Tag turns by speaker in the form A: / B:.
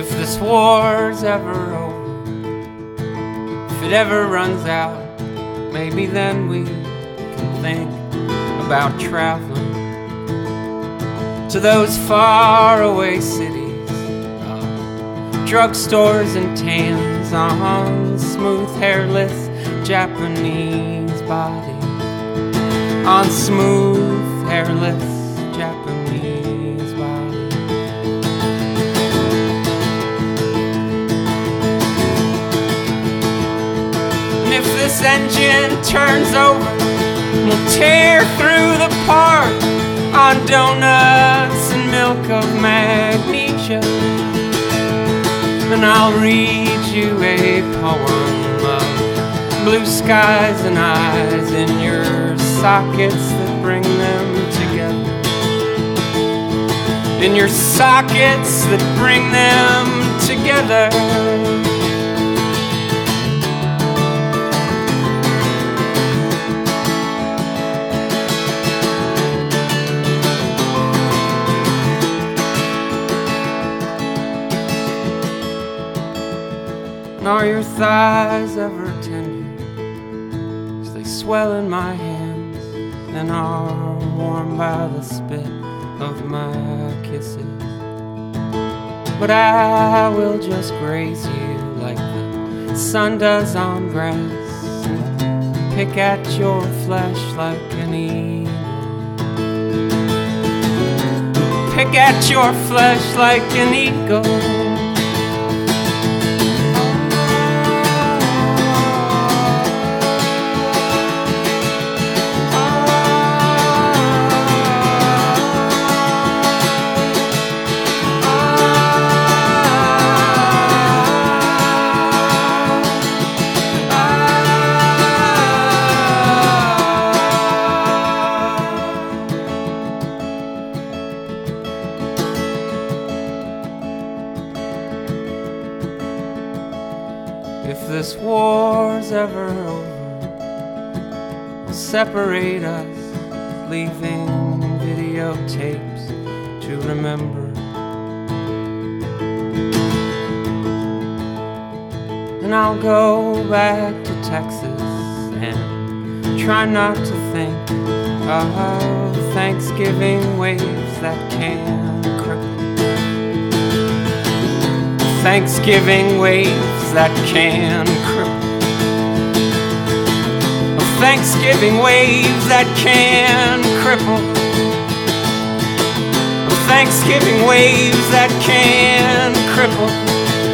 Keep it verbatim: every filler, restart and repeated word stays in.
A: If this war's ever over, if it ever runs out, maybe then we can think about traveling to those faraway cities, uh, drugstores and tans on smooth hairless Japanese bodies, on smooth hairless Japanese bodies. And if this engine turns over, we'll tear through the park on donuts and milk of magnesia, and I'll read you a poem of blue skies and eyes in your sockets that bring them together, in your sockets that bring them together. Are your thighs ever tender as they swell in my hands and are warmed by the spit of my kisses? But I will just graze you like the sun does on grass, and pick at your flesh like an eagle, pick at your flesh like an eagle. If this war's ever over, we'll separate us, leaving videotapes to remember. And I'll go back to Texas and try not to think of Thanksgiving waves that can cripple, Thanksgiving waves that can cripple, of Thanksgiving waves that can cripple, of Thanksgiving waves that can cripple.